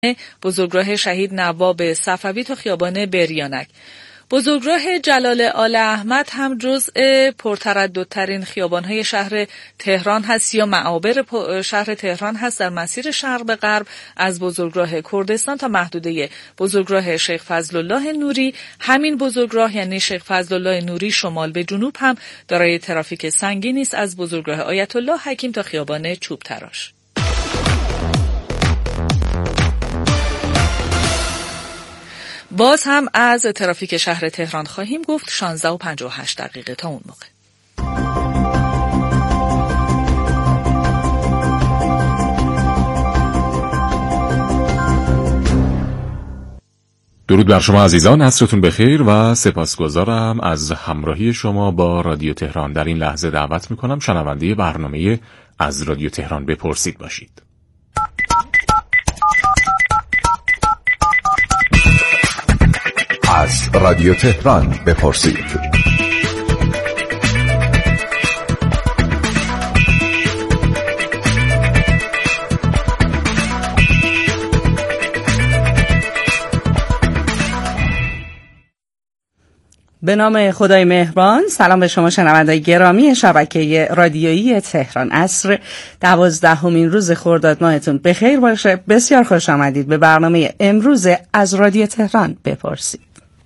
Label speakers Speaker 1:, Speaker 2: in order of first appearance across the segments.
Speaker 1: بزرگراه شهید نواب صفوی تا خیابان بریانک. بزرگراه جلال آل احمد هم جزء پرترددترین خیابان‌های شهر تهران هست یا معابر شهر تهران هست در مسیر شرق به غرب از بزرگراه کردستان تا محدوده بزرگراه شیخ فضلالله نوری. همین بزرگراه یعنی شیخ فضلالله نوری شمال به جنوب هم دارای ترافیک سنگینی است از بزرگراه آیت الله حکیم تا خیابان چوب تراش. باز هم از ترافیک شهر تهران خواهیم گفت. 16:58 تا اون موقع.
Speaker 2: درود بر شما عزیزان، عصرتون بخیر و سپاسگزارم از همراهی شما با رادیو تهران. در این لحظه دعوت میکنم شنونده برنامه از رادیو تهران بپرسید باشید.
Speaker 3: از رادیو تهران بپرسید.
Speaker 4: به نام خدای مهربان. سلام به شما شنوندگان گرامی شبکه رادیویی تهران. عصر 12مین روز خرداد ماهتون بخیر باشه. بسیار خوش آمدید به برنامه امروز از رادیو تهران بپرسید.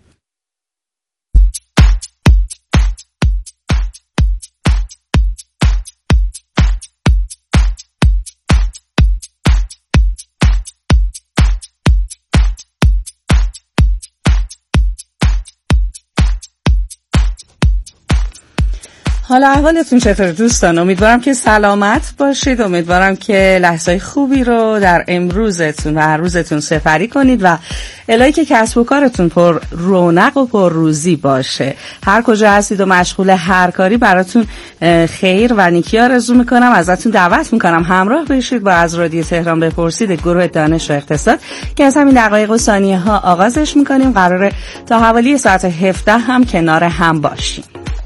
Speaker 4: حالا احوالتون چطور دوستان؟ امیدوارم که سلامت باشید. امیدوارم که لحظه‌های خوبی رو در امروزتون و هر روزتون سپری کنید و الهی که کسب و کارتون پر رونق و پر روزی باشه. هر کجا هستید و مشغول هر کاری براتون خیر و نیکی آرزو میکنم. ازتون دعوت میکنم همراه بشید با از رادیو تهران بپرسید گروه دانش و اقتصاد که از همین دقایق و ثانیه ها آغازش میکنیم. قراره تا حوالی ساعت 17 هم کنار هم باشیم.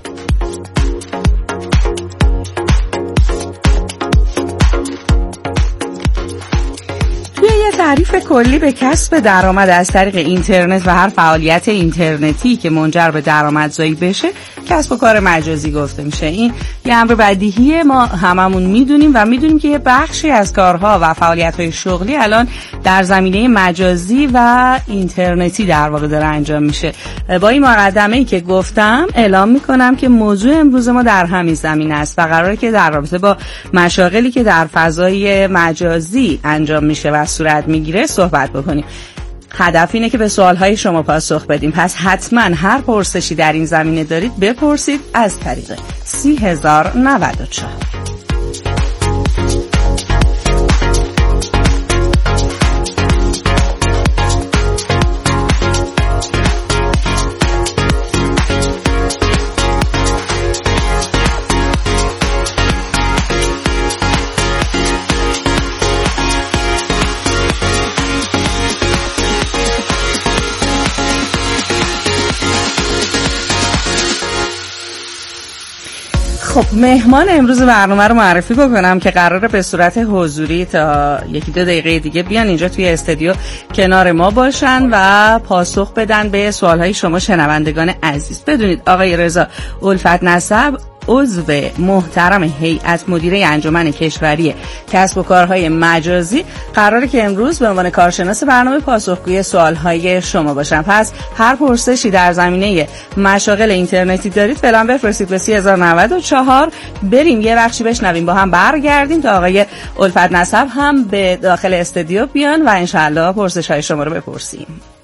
Speaker 4: تعریف کلی به کسب درآمد از طریق اینترنت و هر فعالیت اینترنتی که منجر به درآمدزایی بشه کسب و کار مجازی گفته میشه. این یه امر بدیهیه، ما هممون میدونیم و میدونیم که یه بخشی از کارها و فعالیت‌های شغلی الان در زمینه مجازی و اینترنتی در واقع داره انجام میشه. با این مقدمه‌ای که گفتم اعلام میکنم که موضوع امروز ما در همین زمینه است و قراره که در رابطه با مشاغلی که در فضای مجازی انجام میشه و صورت میگیره صحبت بکنیم. هدف اینه که به سوالهای شما پاسخ بدیم. پس حتما هر پرسشی در این زمینه دارید بپرسید از طریق 30,094. خب مهمان امروز برنامه رو معرفی بکنم که قراره به صورت حضوری تا 1-2 دقیقه دیگه بیان اینجا توی استودیو کنار ما باشن و پاسخ بدن به سوالهای شما شنوندگان عزیز. بدونید آقای رضا الفت نسب عضو محترم هیئت مدیره انجمن کشوری کسب و کارهای مجازی قراره که امروز به عنوان کارشناس برنامه پاسخگوی سوالهای شما باشن. پس هر پرسشی در زمینه مشاغل اینترنتی دارید فعلا بفرستید به 30,094. بریم یه بخشی بشنویم، با هم برگردیم تا آقای الفت نسب هم به داخل استودیو بیان و انشالله پرسش‌های شما رو بپرسیم.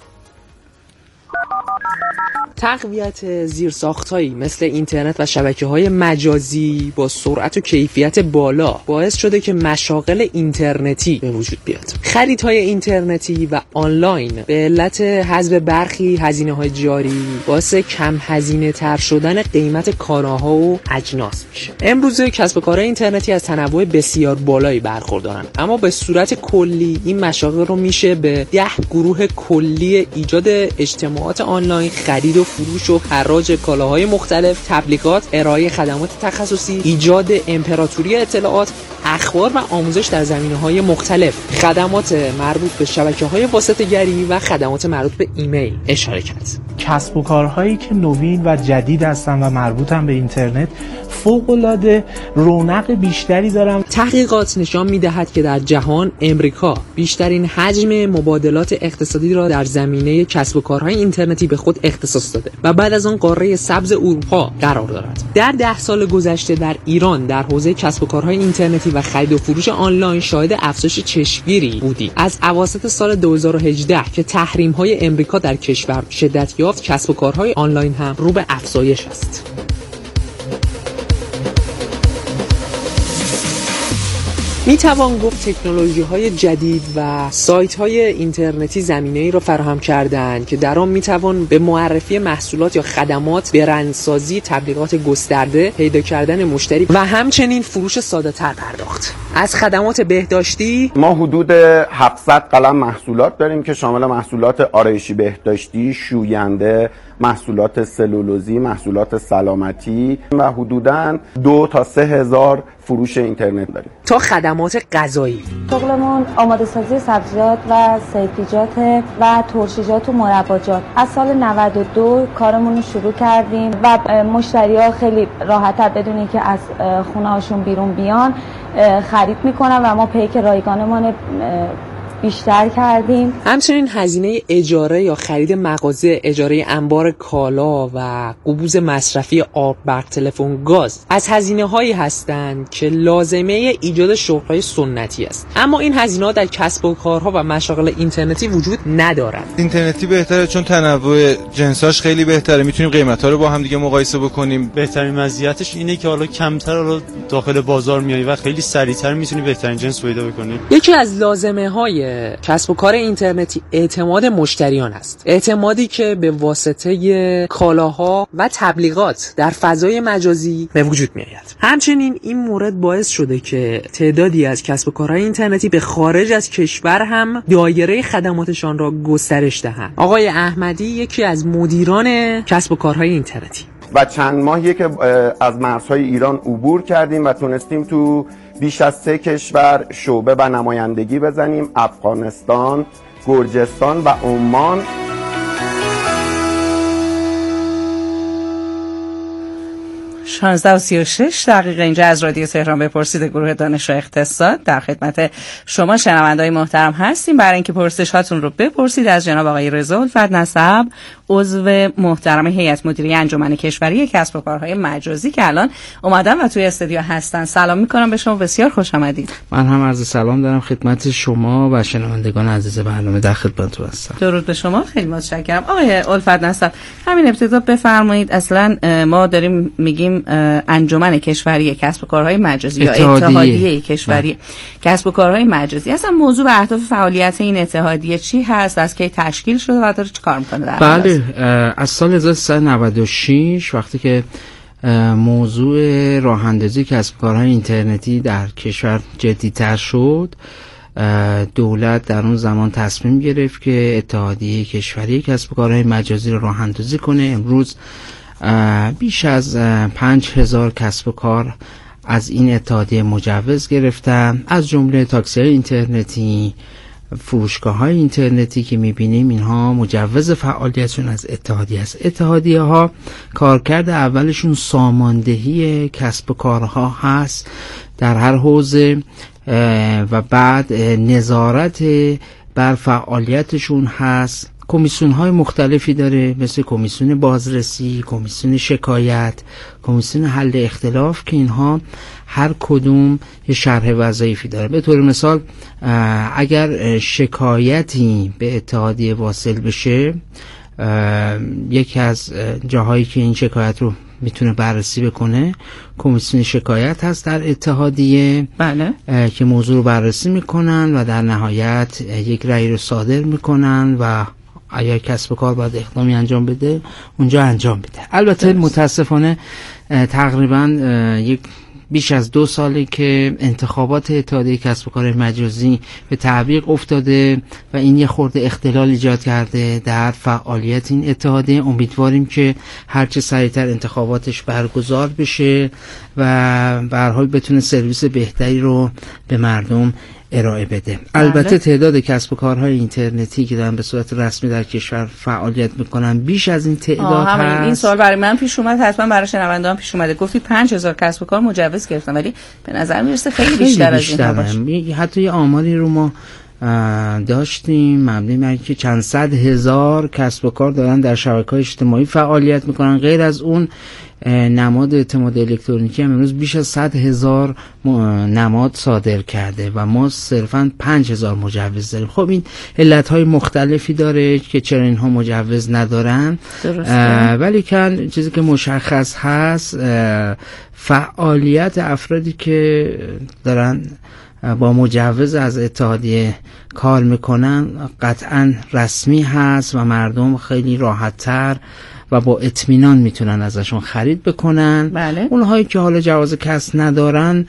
Speaker 5: تقویت زیرساخت‌هایی مثل اینترنت و شبکه‌های مجازی با سرعت و کیفیت بالا باعث شده که مشاغل اینترنتی به وجود بیاد. خریدهای اینترنتی و آنلاین به علت حذف برخی هزینه‌های جاری باعث کم هزینه‌تر شدن قیمت کالاها و اجناس میشه. امروزه کسب و کارهای اینترنتی از تنوع بسیار بالایی برخوردارن، اما به صورت کلی این مشاغل رو میشه به 10 گروه کلی ایجاد اجتماعات آنلاین، خرید و فروش و حراج کالاهای مختلف، تبلیغات، ارائه خدمات تخصصی، ایجاد امپراتوری اطلاعات، اخبار و آموزش در زمینه‌های مختلف، خدمات مربوط به شبکه‌های واسطه‌گری و خدمات مربوط به ایمیل اشاره کرد.
Speaker 6: کسب و کارهایی که نوین و جدید هستن و مربوطن به اینترنت فوق‌العاده رونق بیشتری دارن.
Speaker 5: تحقیقات نشان می‌دهد که در جهان امریکا بیشترین حجم مبادلات اقتصادی را در زمینه کسب و کارهای اینترنتی به خود اختصاص داده و بعد از آن قاره سبز اروپا قرار دارد. در 10 سال گذشته در ایران در حوزه کسب و کارهای اینترنتی و خرید و فروش آنلاین شاهد افزایش چشمگیری بودیم. از اواسط سال 2018 که تحریم‌های امریکا در کشور شدت یافت، کسب و کارهای آنلاین هم رو به افزایش است. می توان گفت تکنولوژی‌های جدید و سایت‌های اینترنتی زمینه‌ای را فراهم کردند که در آن می توان به معرفی محصولات یا خدمات، برندسازی، تبلیغات گسترده، پیدا کردن مشتری و همچنین فروش ساده‌تر پرداخت. از خدمات بهداشتی
Speaker 7: ما حدود 700 قلم محصولات داریم که شامل محصولات آرایشی بهداشتی، شوینده، محصولات سلولوزی، محصولات سلامتی و حدوداً 2 تا 3 هزار فروش اینترنت داریم.
Speaker 5: تا خدمات غذایی.
Speaker 8: شغلمون آماده سازی سبزیجات و سیفیجات و ترشیجات و مرباجات. از سال 92 کارمون رو شروع کردیم و مشتری‌ها خیلی راحت‌تر بدون اینکه از خونه‌هاشون بیرون بیان خرید میکنن و ما پیک رایگانمون بیشتر کردیم.
Speaker 5: همچنین هزینه اجاره یا خرید مغازه، اجاره انبار کالا و قبوز مصرفی آب، برق، تلفن، گاز از هزینه‌هایی هستند که لازمه ایجاد شغل‌های سنتی است. اما این هزینه‌ها در کسب و کارها و مشاغل اینترنتی وجود ندارند.
Speaker 9: اینترنتی بهتره چون تنوع جنساش خیلی بهتره، میتونیم قیمت‌ها رو با هم دیگه مقایسه بکنیم.
Speaker 10: بهترین مزیتش اینه که حالا کمتر داخل بازار میای و خیلی سریع‌تر میتونی بهترین جنس پیدا بکنی.
Speaker 5: یکی از لازمه‌های کسب و کار اینترنتی اعتماد مشتریان است. اعتمادی که به واسطه کالاها و تبلیغات در فضای مجازی به وجود می آید. همچنین این مورد باعث شده که تعدادی از کسب و کارهای اینترنتی به خارج از کشور هم دایره خدماتشان را گسترش دهند. آقای احمدی یکی از مدیران کسب و کارهای اینترنتی
Speaker 7: و چند ماهیه که از مرزهای ایران عبور کردیم و تونستیم تو بیش از 3 کشور شعبه و نمایندگی بزنیم: افغانستان، گرجستان و عمان.
Speaker 4: شانزده و 36 دقیقه اینجا از رادیو تهران بپرسید گروه دانش و اقتصاد در خدمت شما شنونده‌های محترم هستیم برای اینکه پرسش هاتون رو بپرسید از جناب آقای رضا الفت نسب، عضو محترم هیئت مدیره انجمن کشوری کسب و کارهای مجازی که الان اومدن و توی استودیو هستن. سلام میکنم به شما، بسیار خوش آمدید.
Speaker 11: من هم عرض سلام دارم خدمت شما و شنوندگان عزیز برنامه، در خدمتتون هستم.
Speaker 4: درود به شما، خیلی متشکرم. آقای الفت نسب، همین ابتدا بفرمایید اصلا ما داریم میگیم انجمن کشوری کسب و کارهای مجازی یا اتحادیه کشوری کسب و کارهای مجازی، اصلا موضوع و اهداف فعالیت این اتحادیه چی هست، از کی تشکیل شده و داره چه کار میکنه؟
Speaker 11: بله، از سال 1396 وقتی که موضوع راه اندازی کسب و کارهای اینترنتی در کشور جدی‌تر شد، دولت در اون زمان تصمیم گرفت که اتحادیه کشوری کسب و کارهای مجازی رو راه اندازی کنه. امروز بیش از 5000 کسب و کار از این اتحادیه مجوز گرفتن، از جمله تاکسی‌های اینترنتی، فروشگاه‌های اینترنتی که می‌بینیم اینها مجوز فعالیتشون از اتحادیه است. اتحادیه‌ها کارکرد اولشون ساماندهی کسب و کارها هست در هر حوزه و بعد نظارت بر فعالیتشون هست. کمیسیون‌های مختلفی داره، مثل کمیسیون بازرسی، کمیسیون شکایت، کمیسیون حل اختلاف که اینها هر کدوم یه شرح وظایفی داره. به طور مثال اگر شکایتی به اتحادیه واصل بشه، یکی از جاهایی که این شکایت رو میتونه بررسی بکنه کمیسیون شکایت هست در اتحادیه.
Speaker 4: بله.
Speaker 11: که موضوع رو بررسی میکنن و در نهایت یک رأی رو صادر میکنن و اگر کسب و کار باید اقدامی انجام بده اونجا انجام بده. البته متاسفانه تقریبا یک بیش از 2 ساله که انتخابات اتحادیه کسب و کار مجازی به تعویق افتاده و این یه خورده اختلال ایجاد کرده در فعالیت این اتحادیه. امیدواریم که هرچه سریعتر انتخاباتش برگزار بشه و به هر حال بتونه سرویس بهتری رو به مردم ارائه بده. البته تعداد کسب و کارهای اینترنتی که دارن به صورت رسمی در کشور فعالیت میکنن بیش از این تعداد هست.
Speaker 4: این سوال برای من پیش اومد، حتما برای شنونده‌ها پیش اومده. گفتید 5000 کسب و کار مجوز گرفتن، ولی به نظر میرسه خیلی بیشتر از این باشه.
Speaker 11: حتی یه آماری رو ما داشتیم مبنی بر اینکه چند صد هزار کسب و کار دارن در شبکه‌های اجتماعی فعالیت میکنن. غیر از اون نماد اعتماد الکترونیکی هم امروز بیش از 100,000 نماد صادر کرده و ما صرفاً 5000 مجوز داریم. خب این علت‌های مختلفی داره که چرا اینها مجوز ندارن، ولی که چیزی که مشخص هست فعالیت افرادی که دارن با مجوز از اتحادیه کار میکنن قطعاً رسمی هست و مردم خیلی راحت‌تر و با اطمینان میتونن ازشون خرید بکنن.
Speaker 4: بله.
Speaker 11: اونهایی که حالا جواز کسب ندارن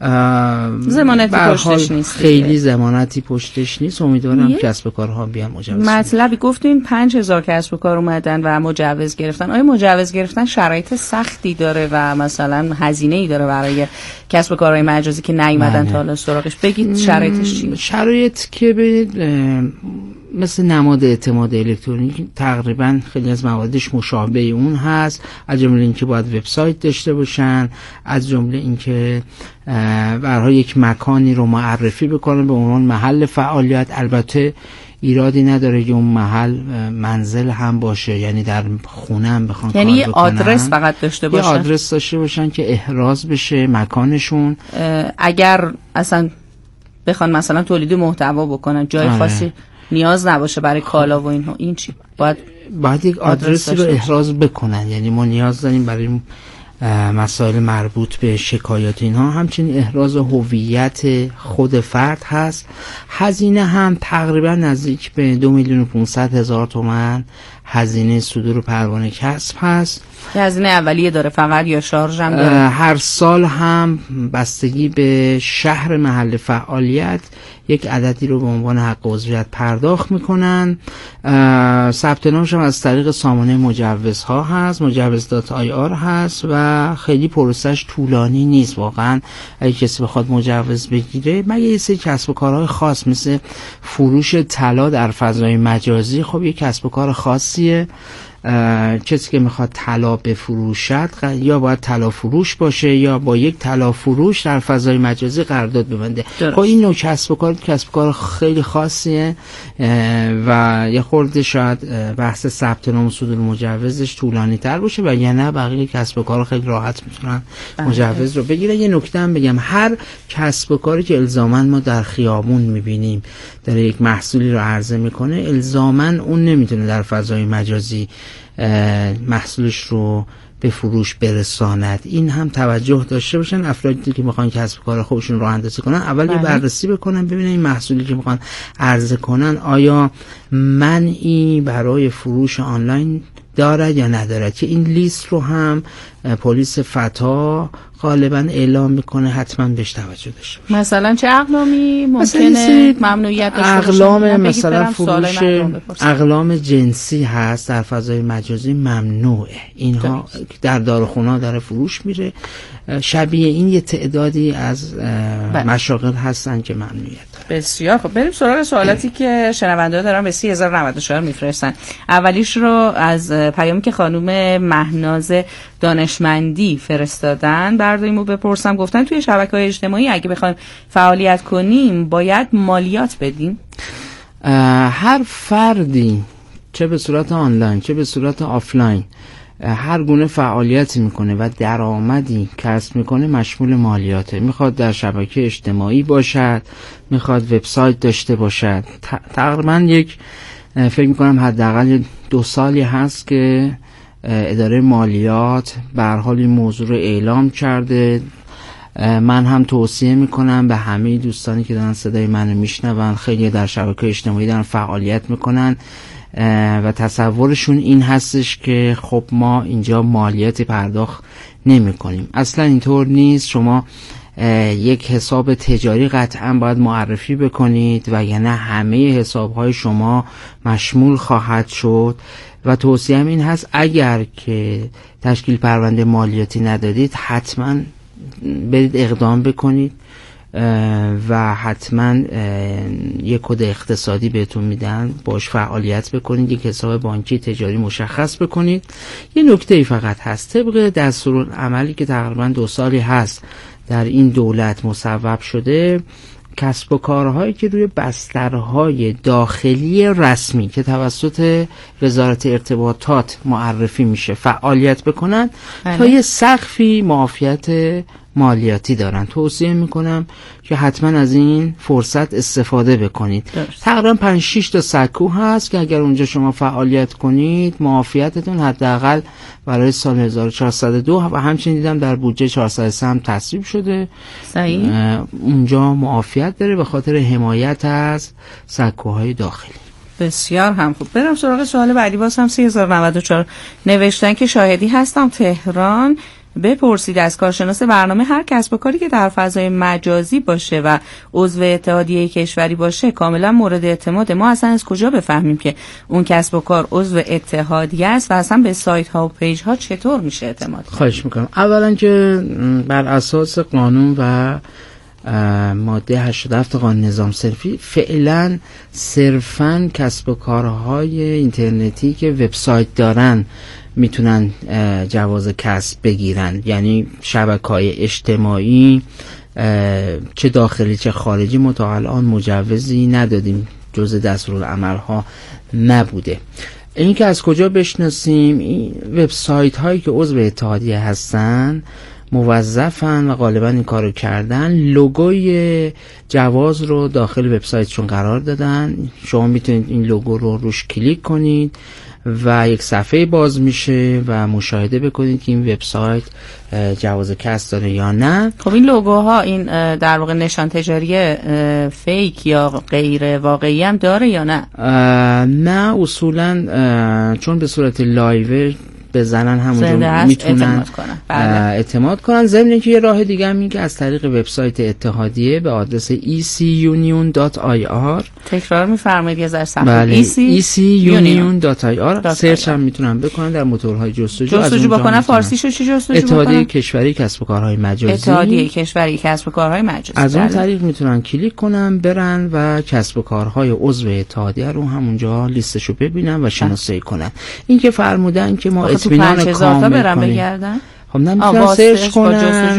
Speaker 4: ضمانتی پشتش نیست،
Speaker 11: خیلی ضمانتی پشتش نیست. امیدوارم کسب و کارها بیان مجوز.
Speaker 4: مطلبی گفتین 5000 کسب و کار اومدن و مجوز گرفتن. آیا مجوز گرفتن شرایط سختی داره و مثلا هزینه‌ای داره برای کسب و کارهای مجازی که نیومدن تا حالا سراغش؟ بگید شرایطش چیه؟
Speaker 11: شرایط که مثل نماد اعتماد الکترونیک تقریبا خیلی از موادش مشابه اون هست، از جمله اینکه باید وبسایت داشته باشن، از جمله اینکه برای یک مکانی رو معرفی بکنن به عنوان محل فعالیت. البته ایرادی نداره که اون محل منزل هم باشه، یعنی در خونه هم بخوان کار بکنن،
Speaker 4: یعنی آدرس فقط داشته باشن،
Speaker 11: یه آدرس داشته باشن که احراز بشه مکانشون.
Speaker 4: اگر اصلا بخوان مثلا تولید محتوا بکنن جای خاصی نیاز نباشه برای کالا و اینها، این چی؟
Speaker 11: باید یک آدرسی رو احراز بکنن. یعنی ما نیاز داریم برای مسائل مربوط به شکایات اینها همچنین احراز هویت خود فرد هست. هزینه هم تقریبا نزدیک به 2,500,000 تومان هزینه صدور پروانه کسب هست.
Speaker 4: هزینه اولیه داره فقط یا شارژ هم داره؟
Speaker 11: هر سال هم بستگی به شهر محل فعالیت یک عددی رو به عنوان حق عضویت پرداخت میکنن. ثبت نامش هم از طریق سامانه مجوزها هست، مجوز.ir هست و خیلی پروسش طولانی نیست واقعا. اگه کسی بخواد مجوز بگیره، مگه یه سری کسب و کارهای خاص مثل فروش طلا در فضای مجازی، خب یه کسب و کار خاصیه. کسی که میخواد طلا بفروشد یا باید طلا فروش باشه یا با یک طلا فروش در فضای مجازی قرارداد ببنده. خب این نوع کسب و کار خیلی خاصیه و یه خورده شاید بحث ثبت نام و صدور مجوزش طولانی تر باشه و یا نه بقیه کسب و کار خیلی راحت میتونن مجوز رو بگیرن. یه نکته هم بگم، هر کسب و کاری که الزاماً ما در خیابون میبینیم داره یک محصولی رو عرضه میکنه، الزاماً اون نمیتونه در فضای مجازی محصولش رو به فروش برساند. این هم توجه داشته باشن افرادی که میخوان کسب و کار خودشون راه اندازی کنن. اول یه بررسی بکنن ببینن این محصولی که میخوان عرضه کنن آیا منعی برای فروش آنلاین دارد یا ندارد، که این لیست رو هم پلیس فتا غالبا اعلام میکنه، حتما بهش توجه داشته باشه.
Speaker 4: مثلا چه اقلامی ممکنه ممنوعیت داشته باشه؟
Speaker 11: اقلام مثلا فروش اقلام جنسی هست در فضای مجازی ممنوعه. اینها در داروخونه داره فروش میره. شبیه این یه تعدادی از مشاغل هستن که ممنوعیت داره.
Speaker 4: بسیار خب، بریم سراغ سوالاتی که شنونده‌ها دارن به 3094 میفرستن. اولیش رو از پیامی که خانم مهناز دانشمندی فرستادن برداریم و بپرسم. گفتن توی شبکه‌های اجتماعی اگه بخوایم فعالیت کنیم باید مالیات بدیم؟
Speaker 11: هر فردی چه به صورت آنلاین چه به صورت آفلاین هر گونه فعالیتی میکنه و درآمدی کسب میکنه مشمول مالیاته. میخواد در شبکه اجتماعی باشد، میخواد وبسایت داشته باشد. تقریبا یک فکر میکنم حداقل 2 سالی هست که اداره مالیات به هر حال این موضوع رو اعلام کرده. من هم توصیه میکنم به همه دوستانی که دارن صدای منو میشنون، خیلی در شبکه اجتماعی دارن فعالیت میکنن، و تصورشون این هستش که خب ما اینجا مالیات پرداخت نمی کنیم. اصلا اینطور نیست. شما یک حساب تجاری قطعا باید معرفی بکنید و یا نه همه حسابهای شما مشمول خواهد شد و توصیهم این هست اگر که تشکیل پرونده مالیاتی ندادید حتما برید اقدام بکنید و حتما یک کد اقتصادی بهتون میدن، باش فعالیت بکنید، یک حساب بانکی تجاری مشخص بکنید. یه نکته فقط هست، طبق دستورالعملی که تقریبا 2 سالی هست در این دولت مصوب شده، کسب و کارهایی که روی بسترهای داخلی رسمی که توسط وزارت ارتباطات معرفی میشه فعالیت بکنن تا یه سقفی معافیت مالیاتی دارن. توصیه میکنم که حتما از این فرصت استفاده بکنید. تقریبا 5-6 تا سکو هست که اگر اونجا شما فعالیت کنید معافیتتون حداقل برای سال 1402 و همچنین دیدم در بودجه 403 هم تصویب شده.
Speaker 4: صحیح.
Speaker 11: اونجا معافیت داره به خاطر حمایت از سکوهای داخلی.
Speaker 4: بسیار هم خوب. برم سراغ سوال بعدی. باز هم 3094 نوشتن که شاهدی هستم تهران بپرسید از کارشناس برنامه هر کسب و کاری که در فضای مجازی باشه و عضو اتحادیه کشوری باشه کاملا مورد اعتماد. ما اصلا از کجا بفهمیم که اون کسب و کار عضو اتحادیه است و اصلا به سایت ها و پیج ها چطور میشه اعتماد کرد؟
Speaker 11: خواهش میکنم. اولا که بر اساس قانون و ماده 87 قانون نظام صرفی فعلا صرفاً کسب و کارهای اینترنتی که وبسایت دارن میتونن جواز کسب بگیرن، یعنی شبکه‌های اجتماعی چه داخلی چه خارجی ما تا الان مجوزی ندادیم، جزء دستورالعمل‌ها نبوده. این که از کجا بشناسیم؟ این وبسایت هایی که عضو اتحادیه هستن موظفن و غالبا این کارو کردن، لوگوی جواز رو داخل وبسایتشون قرار دادن. شما میتونید این لوگو رو روش کلیک کنید و یک صفحه باز میشه و مشاهده بکنید که این وبسایت جواز کسب داره یا نه.
Speaker 4: خب این لوگوها این در واقع نشان تجاری فیک یا غیر واقعی هم داره یا نه؟
Speaker 11: نه اصولا چون به صورت لایو بزنن همونجا میتونن اعتماد کنن. ضمن اینکه یه راه دیگه هم این که از طریق وبسایت اتحادیه به آدرس ecunion.ir
Speaker 4: تکرار می‌فرمایید یه ذره صفحه
Speaker 11: بله ecunion.ir سرچ هم میتونن بکنن در موتورهای جستجو
Speaker 4: بکنن. فارسیشو چی جستجو بکنن؟
Speaker 11: اتحادیه کشوری کسب و کارهای مجازی.
Speaker 4: اتحادیه کشوری کسب و کارهای مجازی.
Speaker 11: از اون طریق میتونن کلیک کنن برن و کسب و کارهای عضو اتحادیه رو همونجا لیستشو ببینن و شناسایی کنن. این که فرمودن که ما اطمینان کامل
Speaker 4: برم بگردن،
Speaker 11: خب نمیتونن سرچ کنن.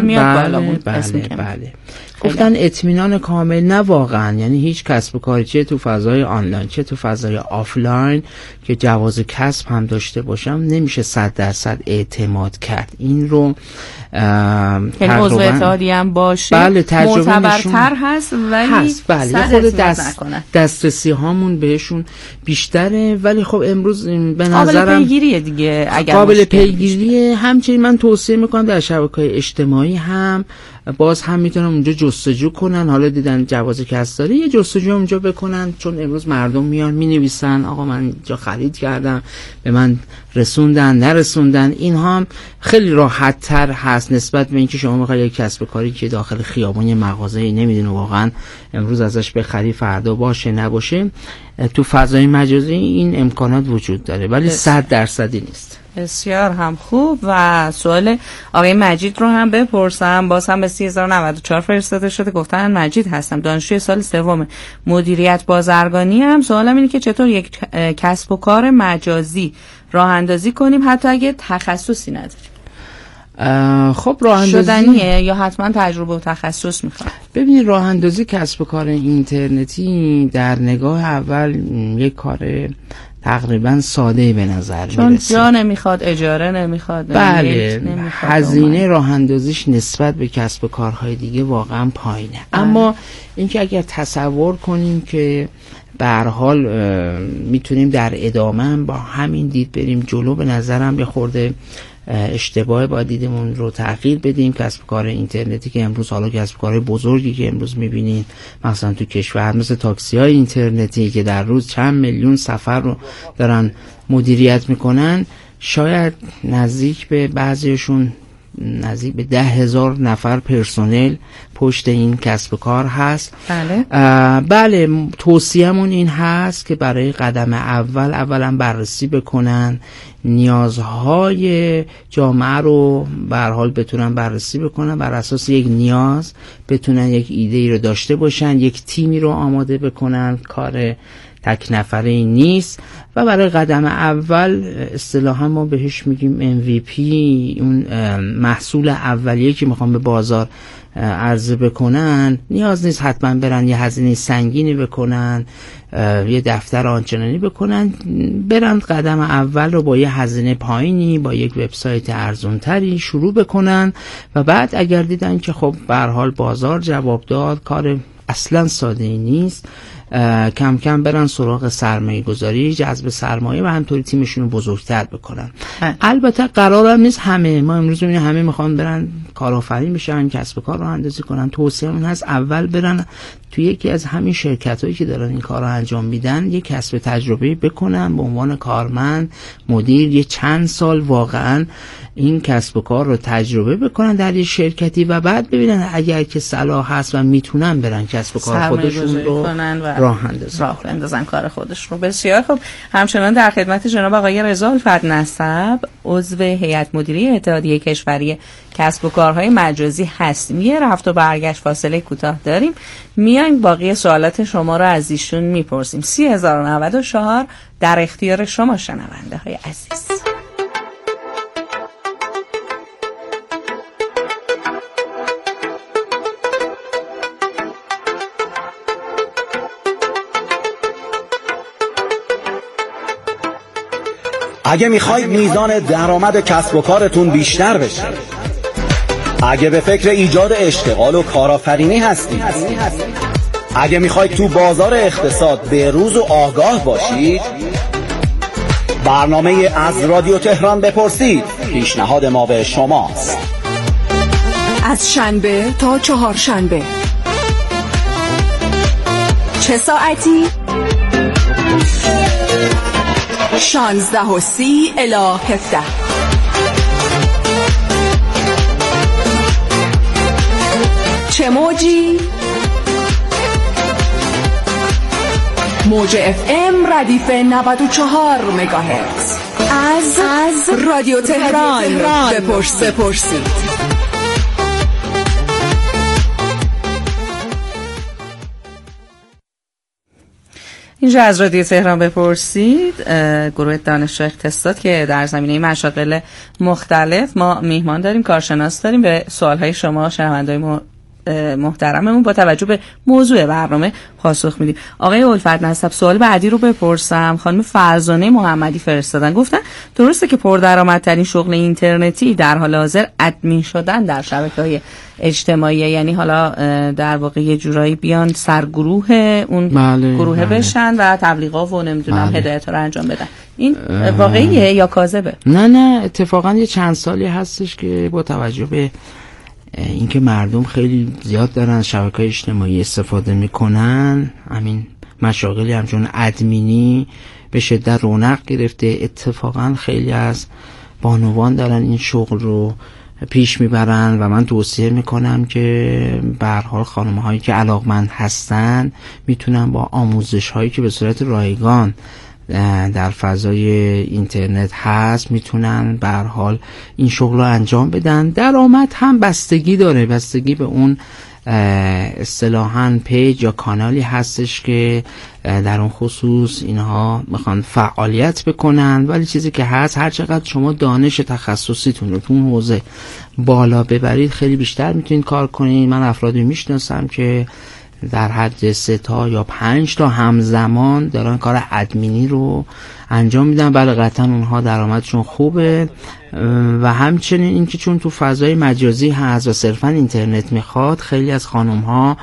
Speaker 4: بله.
Speaker 11: گفتن اطمینان کامل نه واقعا، یعنی هیچ کسب و کاری چه تو فضای آنلاین چه تو فضای آفلاین که جواز کسب هم داشته باشم نمیشه 100% اعتماد کرد. این رو
Speaker 4: یعنی عضو اتحادیه هم باشه
Speaker 11: بله
Speaker 4: معتبرتر هست ولی
Speaker 11: هست. بله خود دسترسی هامون بهشون بیشتره، ولی خب امروز به نظرم
Speaker 4: قابل پیگیریه دیگه. اگر
Speaker 11: قابل پیگیریه. همچنین من توصیه میکنم در شبکه‌های اجتماعی هم باز هم میتونن اونجا جستجو کنن. حالا دیدن جواز کسب داره یه جستجو اونجا بکنن، چون امروز مردم میان مینویسن آقا من اینجا خرید کردم به من رسوندن نرسوندن. این هم خیلی راحت تر هست نسبت به اینکه شما بخواید یک کسب و کاری که داخل خیابون یه مغازه‌ای نمیدونه واقعا امروز ازش بخری فردا باشه نباشه. تو فضای مجازی این امکانات وجود داره ولی 100% نیست.
Speaker 4: بسیار هم خوب. و سوال آقای مجید رو هم بپرسم. باز هم به 3094 فرستاده شده. گفتن مجید هستم، دانشجوی سال 3 مدیریت بازرگانی هم. سوالم اینه که چطور یک کسب و کار مجازی راه اندازی کنیم حتی اگه تخصصی نداریم؟
Speaker 11: خب راه اندازی
Speaker 4: شدنیه یا حتما تجربه و تخصص میخواد؟
Speaker 11: ببینید راه اندازی کسب و کار اینترنتی در نگاه اول یک کار تقریبا ساده به نظر میرسه،
Speaker 4: چون جا نمیخواد، اجاره نمیخواد،
Speaker 11: بله هزینه راه اندازیش نسبت به کسب و کارهای دیگه واقعا پایینه. اما اینکه اگر تصور کنیم که به هر حال میتونیم در ادامه با همین دید بریم جلو، به نظرم یه خورده اشتباه، باید دیدمون رو تغییر بدیم. کسب و کار اینترنتی که امروز، حالا کسب و کارهای بزرگی که امروز میبینین مثلا تو کشور، مثل تاکسی های اینترنتی که در روز چند میلیون سفر رو دارن مدیریت میکنن، شاید نزدیک به بعضیشون نزدیک به 10,000 نفر پرسنل پشت این کسب و کار هست. بله توصیه‌مون این هست که برای قدم اولا بررسی بکنن، نیازهای جامعه رو به هر حال بتونن بررسی بکنن، بر اساس یک نیاز بتونن یک ایده رو داشته باشن، یک تیمی رو آماده بکنن، کار تک نفره این نیست. و برای قدم اول اصطلاحا ما بهش میگیم MVP، اون محصول اولیه که میخوام به بازار عرضه بکنن، نیاز نیست حتما برن یه هزینه سنگینی بکنن، یه دفتر آنچنانی بکنن، برن قدم اول رو با یه هزینه پایینی، با یک وبسایت ارزانتری شروع بکنن و بعد اگر دیدن که خب به هر حال بازار جواب داد، کار اصلا ساده ای نیست، کم کم برن سراغ سرمایه گذاری، جذب سرمایه و همطوری تیمشون رو بزرگتر بکنن. البته قرارم نیست همه، ما امروز میبینیم همه میخوان برن کارآفرین بشن، کسب و کار رو اندازی کنن. توصیه‌مون هست اول برن تو یکی از همین شرکتایی که دارن این کار رو انجام میدن یه کسب تجربه بکنن به عنوان کارمند، مدیر، یه چند سال واقعا این کسب و کار رو تجربه بکنن در یه شرکتی و بعد ببینن اگر که صلاح هست و میتونن برن کسب و کار خودشون رو راه
Speaker 4: اندازن کار خودش رو. بسیار خوب. همچنان در خدمت جناب آقای رضا الفت نسب، عضو هیئت مدیره اتحادیه کشوری کسب و کارهای مجازی هستیم. یه رفت و برگشت فاصله کوتاه داریم، میایم باقی سوالات شما رو از ایشون میپرسیم. 30,094 در اختیار شما شنونده های عزیز.
Speaker 12: اگه میخواید میزان درآمد کسب و کارتون بیشتر بشه، اگه به فکر ایجاد اشتغال و کارآفرینی هستید، اگه میخواید تو بازار اقتصاد به روز و آگاه باشید، برنامه از رادیو تهران بپرسید پیشنهاد ما به شماست.
Speaker 13: از شنبه تا چهارشنبه چه ساعتی؟ 16:30 الی 17. چه موجی؟ موج FM ردیف 94 مگاهرتز. از رادیو تهران بپرسید.
Speaker 4: اینجا از رادیو تهران بپرسید، گروه دانشجو اقتصاد که در زمینه مشاغل مختلف ما میهمان داریم، کارشناس داریم، به سوالهای شما شنونده‌های محترممون با توجه به موضوع برنامه پاسخ میدیم. آقای الفت نسب، سوال بعدی رو بپرسم. خانم فرزانه محمدی فرستادن، گفتن درسته که پردرآمدترین شغل اینترنتی در حال حاضر ادمین شدن در شبکه‌های اجتماعی، یعنی حالا در واقع یه جورایی بیان سرگروه اون گروه بشن و تبلیغات و نمیدونم هدایت رو انجام بدن. این واقعیه یا کاذبه؟
Speaker 11: نه اتفاقا یه چند سالی هستش که با توجه به اینکه مردم خیلی زیاد دارن شبکه‌های اجتماعی استفاده میکنن، همین مشاغلی همچون ادمینی به شدت رونق گرفته. اتفاقا خیلی از بانوان دارن این شغل رو پیش میبرن و من توصیه میکنم که به هر حال خانم‌هایی که علاقمند هستن میتونن با آموزش‌هایی که به صورت رایگان در فضای اینترنت هست میتونن به هر حال این شغل رو انجام بدن. درآمد هم بستگی داره، بستگی به اون اصطلاحاً پیج یا کانالی هستش که در اون خصوص اینها میخوان فعالیت بکنن. ولی چیزی که هست، هر چقدر شما دانش تخصصیتون رو تو اون حوزه بالا ببرید خیلی بیشتر میتونید کار کنید. من افرادی میشناسم که در حد 3 تا یا 5 تا همزمان دارن کار ادمینی رو انجام میدن. بله قطعا اونها درآمدشون خوبه و همچنین اینکه چون تو فضای مجازی هست و صرفا اینترنت میخواد، خیلی از خانم ها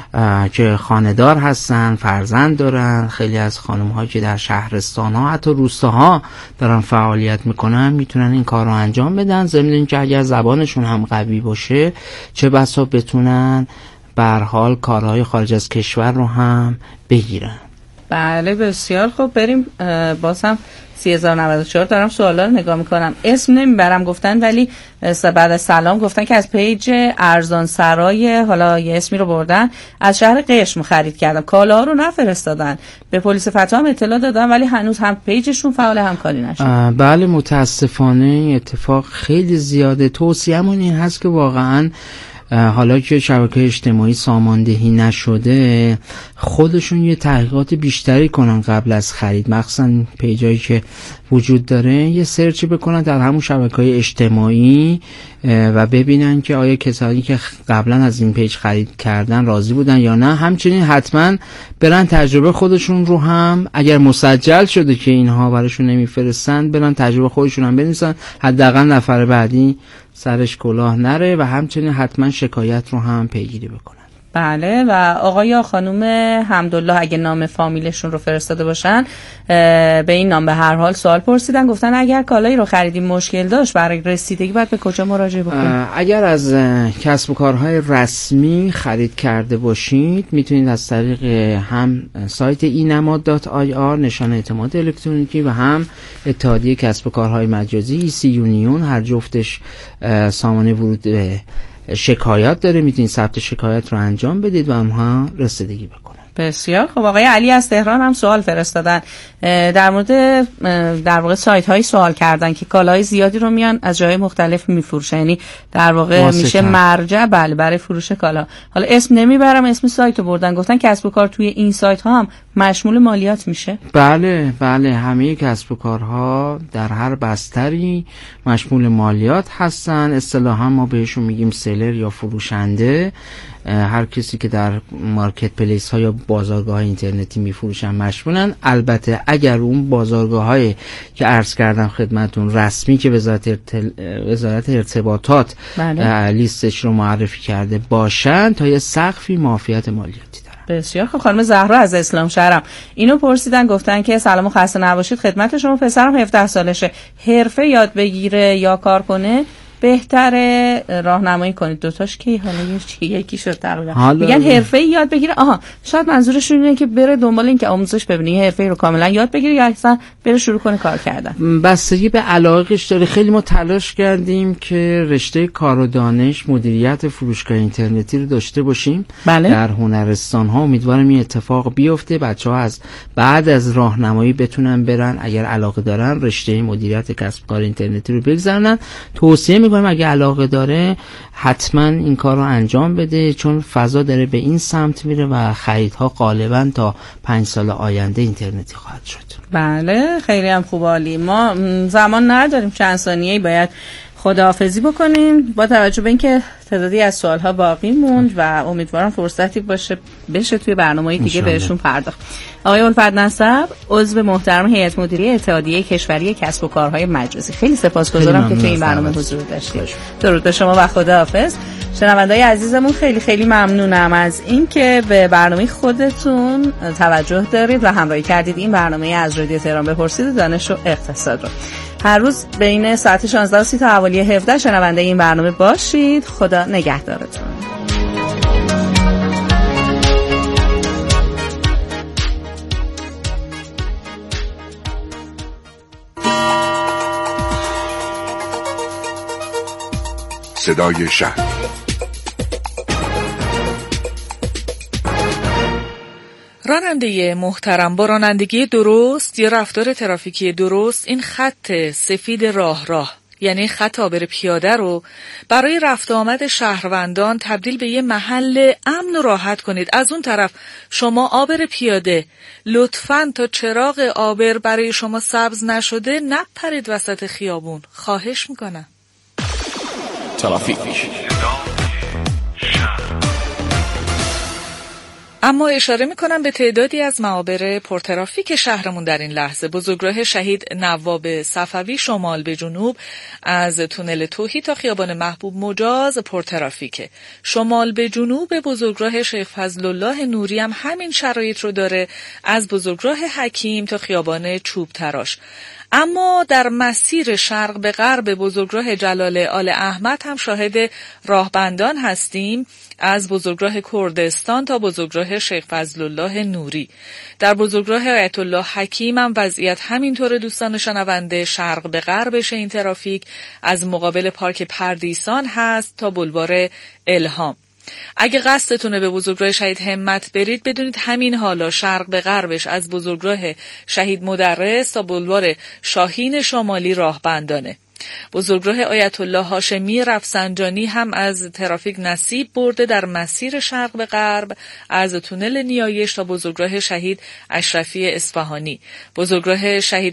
Speaker 11: که خانه‌دار هستن، فرزند دارن، خیلی از خانم ها که در شهرستان ها حتی روستاها دارن فعالیت میکنن میتونن این کار رو انجام بدن. ضمن اینکه اگر زبانشون هم قوی باشه چه بسا بتونن به هر حال کارهای خارج از کشور رو هم بگیرن.
Speaker 4: بله بسیار خوب. بریم باز هم 3094 دارم سوالا رو نگاه میکنم. اسم نمیبرم گفتن، ولی بعد از سلام گفتن که از پیج ارزان سرای، حالا یه اسمی رو بردن، از شهر قشم خرید کردم، کالا رو نفرستادن، به پلیس فتح هم اطلاع دادن ولی هنوز هم پیجشون فعال همکاری نشد.
Speaker 11: بله متاسفانه این اتفاق خیلی زیاده. توصیه‌مون این هست که واقعاً حالا که شبکه اجتماعی ساماندهی نشده خودشون یه تحقیقات بیشتری کنن قبل از خرید، مخصوصا پیجایی که وجود داره یه سرچی بکنن در همون شبکه‌های اجتماعی و ببینن که آیا کسانی که قبلا از این پیج خرید کردن راضی بودن یا نه. همچنین حتما برن تجربه خودشون رو هم، اگر مسجل شده که اینها براشون نمیفرستن، برن تجربه خودشون هم بنویسن، حداقل نفر بعدی سرش کلاه نره و همچنین حتما شکایت رو هم پیگیری بکنن.
Speaker 4: بله. و آقای یا خانم حمدالله اگه نام فامیلشون رو فرستاده باشن به این نام به هر حال سوال پرسیدن، گفتن اگر کالایی رو خریدیم مشکل داشت برای رسیدگی باید به کجا مراجعه بکنیم؟
Speaker 11: اگر از کسب و کارهای رسمی خرید کرده باشید میتونید از طریق هم سایت اینماد.ir نشان اعتماد الکترونیکی و هم اتحادیه کسب و کارهای مجازی EC یونیون، هر جفتش سامانه ورود به شکایت داره، میتونید ثبت شکایت رو انجام بدید و اونها رسیدگی بکنن.
Speaker 4: بسیار خب. آقای علی از تهران هم سوال فرستادن در مورد در واقع سایت هایی سوال کردن که کالاهای زیادی رو میان از جای مختلف میفروشن، یعنی در واقع میشه مرجع بله برای فروش کالا. حالا اسم نمیبرم، اسم سایت رو بردن، گفتن کسب و کار توی این سایت ها هم مشمول مالیات میشه؟
Speaker 11: بله همه کسب و کارها در هر بستری مشمول مالیات هستن. اصطلاحا ما بهشون میگیم سلر یا فروشنده. هر کسی که در مارکت پلیس ها یا بازارگاه اینترنتی میفروشن مشمولن. البته اگر اون بازارگاه های که عرض کردم خدمتون رسمی که وزارت ارتباطات لیستش رو معرفی کرده باشن تا یه سقفی معافیت مالیاتی دارن.
Speaker 4: بسیار خب. خانم زهرا از اسلام شهرم اینو پرسیدن، گفتن که سلام و خسته نباشید، خدمت شما پسرم 17 سالشه، حرفه یاد بگیره یا کار کنه بهتره راهنمایی کنید؟ دوتاش کی حالا یکی شد تقریبا میگن حرفه‌ای یاد بگیره. شاید منظورشون اینه که بره دنبال این که آموزش ببینه یه حرفه‌ای رو کاملا یاد بگیره یا اصلا بره شروع کنه کار کردن.
Speaker 11: بستگی به علاقه‌اش داره. خیلی ما تلاش کردیم که رشته کار و دانش مدیریت فروشگاه اینترنتی رو داشته باشیم.
Speaker 4: بله.
Speaker 11: در هنرستان ها امیدوارم این اتفاق بیفته، بچه‌ها از بعد از راهنمایی بتونن برن اگر علاقه دارن رشته مدیریت کسب کار اینترنتی رو بگذرونن. توصیه می‌کنم اگه علاقه داره حتما این کار رو انجام بده، چون فضا داره به این سمت میره و خریدها غالبا تا 5 سال آینده اینترنتی خواهد شد.
Speaker 4: بله خیلی هم خوب، عالی. ما زمان نداریم، چند ثانیه‌ای باید خداحافظی بکنیم با توجه به اینکه تعدادی از سوالها باقی موند و امیدوارم فرصتی بشه توی برنامه‌های دیگه بهشون پرداخت. آقای الفت نصب، عضو محترم هیئت مدیره اتحادیه کشوری کسب و کارهای مجازی، خیلی سپاسگزارم که توی این برنامه حضور داشتید. درود به شما و خداحافظ. شنونده‌های عزیزمون خیلی خیلی ممنونم از اینکه به برنامه خودتون توجه دارید و همراهی کردید. این برنامه از رادیو تهران بپرسید دانش و اقتصاد رو هر روز بین ساعت 16:30 تا حوالی 17 شنونده این برنامه باشید. خدا نگهدارتون.
Speaker 3: صدای شهر.
Speaker 1: راننده محترم، با رانندگی درست یا رفتار ترافیکی درست این خط سفید راه یعنی خط عابر پیاده رو برای رفت آمد شهروندان تبدیل به یه محل امن و راحت کنید. از اون طرف شما عابر پیاده لطفاً تا چراغ عابر برای شما سبز نشده نپرید وسط خیابون، خواهش میکنم. ترافیک. اما اشاره میکنم به تعدادی از معابر پرترافیک شهرمون در این لحظه. بزرگراه شهید نواب صفوی شمال به جنوب از تونل توحید تا خیابان محبوب مجاز پرترافیکه. شمال به جنوب بزرگراه شیخ فضل الله نوری هم همین شرایط رو داره، از بزرگراه حکیم تا خیابان چوب تراش. اما در مسیر شرق به غرب بزرگراه جلال آل احمد هم شاهد راهبندان هستیم، از بزرگراه کردستان تا بزرگراه شیخ فضل الله نوری. در بزرگراه آیت الله حکیم هم وضعیت همینطور دوستان شنونده. شرق به غربش این ترافیک از مقابل پارک پردیسان هست تا بلوار الهام. اگه قصدتونه به بزرگراه شهید همت برید، بدونید همین حالا شرق به غربش از بزرگراه شهید مدرس تا بلوار شاهین شمالی راهبندانه. بزرگراه آیت الله هاشمی رفسنجانی هم از ترافیک نصیب برده در مسیر شرق به غرب از تونل نیایش تا بزرگراه شهید اشرفی اصفهانی. بزرگراه شهید